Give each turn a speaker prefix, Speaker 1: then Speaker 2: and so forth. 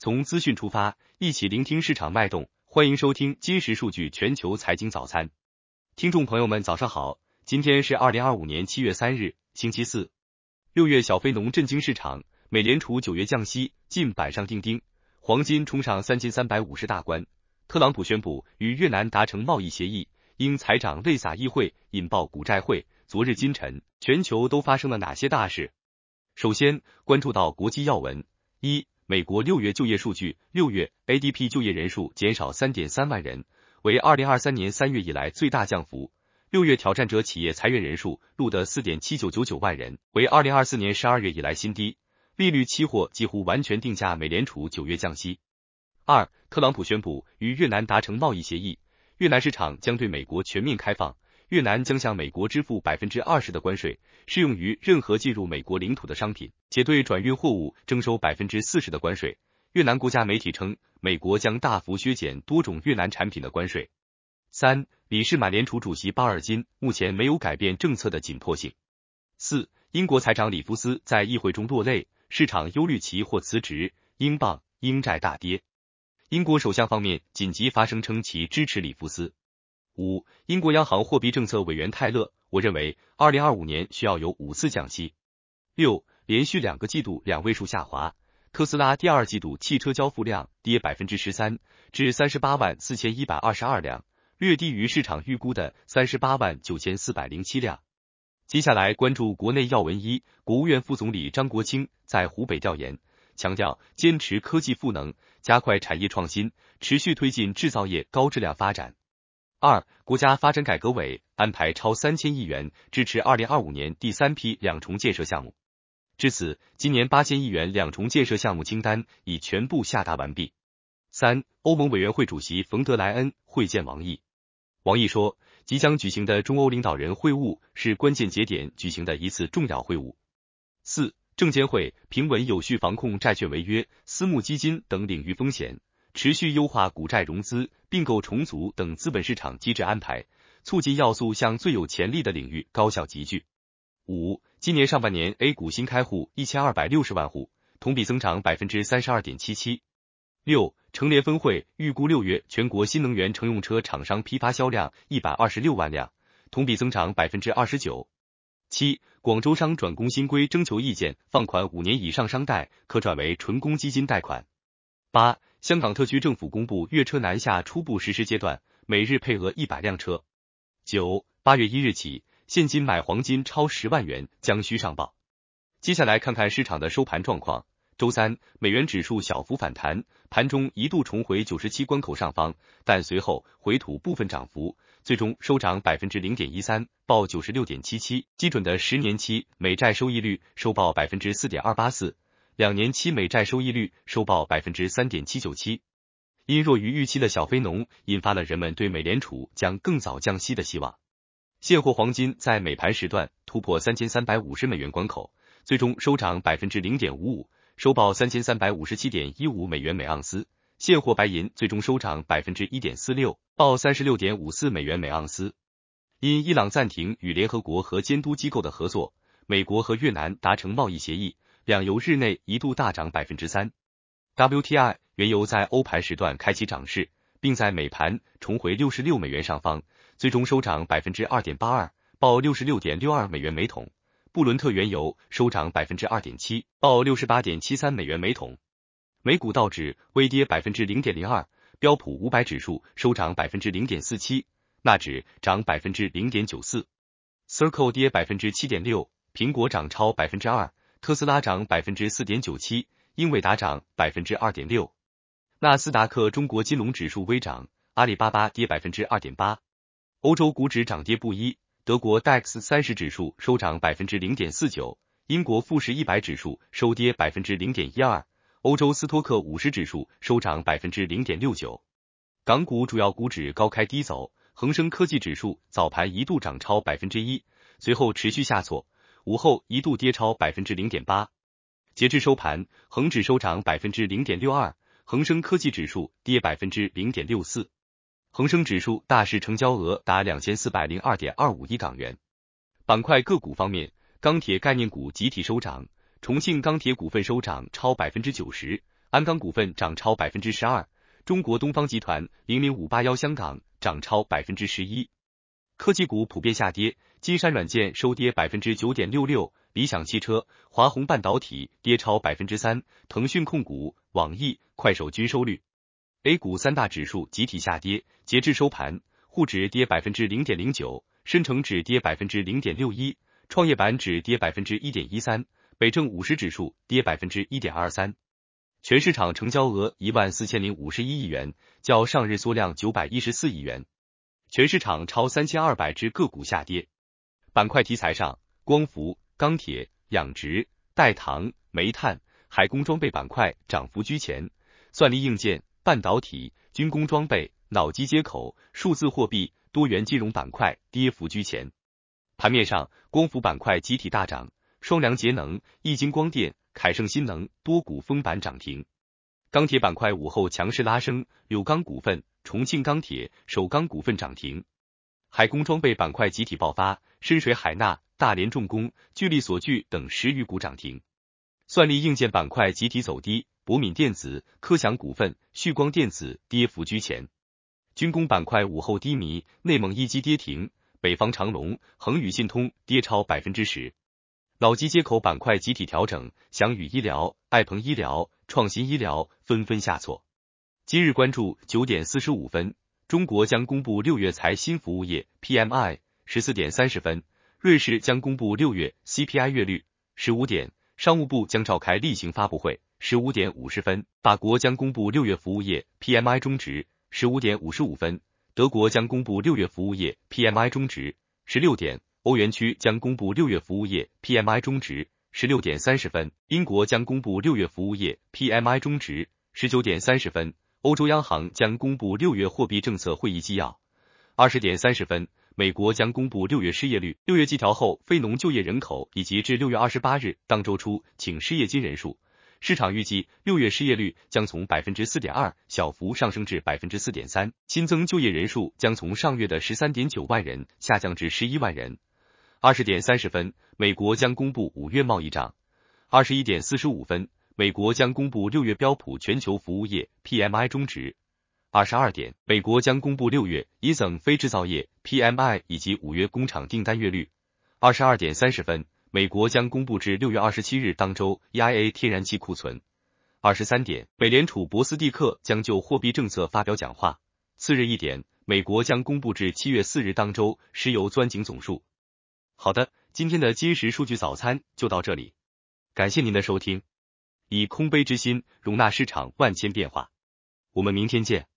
Speaker 1: 从资讯出发，一起聆听市场脉动。欢迎收听今时数据全球财经早餐。听众朋友们早上好，今天是2025年7月3日，星期四。6月小非农震惊市场，美联储9月降息，进板上钉钉，黄金冲上3350大关。特朗普宣布与越南达成贸易协议，因财长泪洒议会，引爆股债汇。昨日今晨，全球都发生了哪些大事？首先关注到国际要闻。一、美国6月就业数据，6月 ADP 就业人数减少 3.3 万人，为2023年3月以来最大降幅。6月挑战者企业裁员人数录得 4.7999 万人，为2024年12月以来新低。利率期货几乎完全定价美联储9月降息。二、特朗普宣布与越南达成贸易协议，越南市场将对美国全面开放，越南将向美国支付 20% 的关税，适用于任何进入美国领土的商品，且对转运货物征收 40% 的关税。越南国家媒体称，美国将大幅削减多种越南产品的关税。三、理事满联储主席巴尔金目前没有改变政策的紧迫性。四、英国财长里夫斯在议会中落泪，市场忧虑其或辞职，英镑、英债大跌。英国首相方面紧急发声称其支持里夫斯。五、英国央行货币政策委员泰勒，我认为2025年需要有5次降息。六、连续2个季度2位数下滑，特斯拉第二季度汽车交付量跌 13%， 至384122辆，略低于市场预估的389407辆。接下来关注国内要闻。一、国务院副总理张国清在湖北调研，强调坚持科技赋能，加快产业创新，持续推进制造业高质量发展。二、国家发展改革委安排超3000亿元支持2025年第3批两重建设项目。至此，今年8000亿元两重建设项目清单已全部下达完毕。三、欧盟委员会主席冯德莱恩会见王毅。王毅说，即将举行的中欧领导人会晤是关键节点举行的一次重要会晤。四、证监会平稳有序防控债券违约、私募基金等领域风险，持续优化股债融资、并购重组等资本市场机制安排，促进要素向最有潜力的领域高效集聚。五、今年上半年 A 股新开户1260万户，同比增长 32.77%。六、乘联分会预估6月全国新能源乘用车厂商批发销量126万辆，同比增长 29%。七、广州商转工新规征求意见，放宽5年以上商贷可转为纯公积金贷款。八、香港特区政府公布粤车南下初步实施阶段，每日配额100辆车。九、8月1日起，现金买黄金超10万元将需上报。接下来看看市场的收盘状况。周三，美元指数小幅反弹，盘中一度重回97关口上方，但随后回吐部分涨幅，最终收涨 0.13%， 报 96.77。基准的10年期美债收益率收报 4.284%， 2年期美债收益率收报 3.797%。因弱于预期的小非农，引发了人们对美联储将更早降息的希望。现货黄金在美盘时段突破3350美元关口，最终收涨 0.55%， 收报 3357.15 美元每盎司。现货白银最终收涨 1.46%， 报 36.54 美元每盎司。因伊朗暂停与联合国和监督机构的合作，美国和越南达成贸易协议，两油日内一度大涨 3%。WTI 原油在欧盘时段开启涨势，并在美盘重回66美元上方，最终收涨 2.82%， 报 66.62 美元每桶。布伦特原油收涨 2.7%， 报 68.73 美元每桶。美股道指微跌 0.02%， 标普500指数收涨 0.47%， 纳指涨 0.94%。Circle 跌 7.6%， 苹果涨超 2%， 特斯拉涨 4.97%， 英伟达涨 2.6%。纳斯达克中国金融指数微涨，阿里巴巴跌 2.8%。欧洲股指涨跌不一，德国 DAX 30指数收涨 0.49%， 英国富时100指数收跌 0.12%， 欧洲斯托克50指数收涨 0.69%。港股主要股指高开低走，恒生科技指数早盘一度涨超 1%， 随后持续下挫，午后一度跌超 0.8%。截至收盘，恒指收涨 0.62%， 恒生科技指数跌 0.64%。恒生指数大市成交额达 2402.25 亿港元。板块个股方面，钢铁概念股集体收涨，重庆钢铁股份收涨超 90%， 鞍钢股份涨超 12%， 中国东方集团00581香港涨超 11%。科技股普遍下跌，金山软件收跌 9.66%， 理想汽车、华虹半导体跌超 3%， 腾讯控股、网易、快手均收绿。A 股三大指数集体下跌，截至收盘，沪指跌 0.09%， 深成指跌 0.61%， 创业板指跌 1.13%， 北证50指数跌 1.23%。全市场成交额14051亿元，较上日缩量914亿元。全市场超3200只个股下跌。板块题材上，光伏、钢铁、养殖、代糖、煤炭、海工装备板块涨幅居前，算力硬件、半导体、军工装备、脑机接口、数字货币、多元金融板块跌幅居前。盘面上，光伏板块集体大涨，双良节能、易晶光电、凯盛新能多股封板涨停。钢铁板块午后强势拉升，柳钢股份、重庆钢铁、首钢股份涨停。海工装备板块集体爆发，深水海纳、大连重工、聚力所具等10余股涨停。算力硬件板块集体走低，博敏电子、科翔股份、旭光电子跌幅居前。军工板块午后低迷，内蒙一机跌停，北方长龙、恒宇信通跌超 10%。脑机接口板块集体调整，翔宇医疗、爱朋医疗、创新医疗纷纷下挫。今日关注9点45分，中国将公布6月财新服务业 PMI 14点30分，瑞士将公布6月 CPI 月率15点，商务部将召开例行发布会15点50分，法国将公布6月服务业 PMI 中值15点55分，德国将公布6月服务业 PMI 中值16点，欧元区将公布6月服务业 PMI 中值16点30分，英国将公布6月服务业 PMI 中值19点30分，欧洲央行将公布6月货币政策会议纪要20点30分，美国将公布6月失业率、6月季调后非农就业人口以及至6月28日当周初请失业金人数。市场预计6月失业率将从 4.2% 小幅上升至 4.3%， 新增就业人数将从上月的 13.9 万人下降至11万人。20点30分，美国将公布5月贸易账。21点45分，美国将公布6月标普全球服务业 PMI 中值。22点，美国将公布6月以等非制造业 PMI 以及5月工厂订单月率。22点30分，美国将公布至6月27日当周 EIA 天然气库存。23点，美联储博斯蒂克将就货币政策发表讲话。次日1点，美国将公布至7月4日当周石油钻井总数。好的，今天的今时数据早餐就到这里，感谢您的收听。以空杯之心容纳市场万千变化，我们明天见。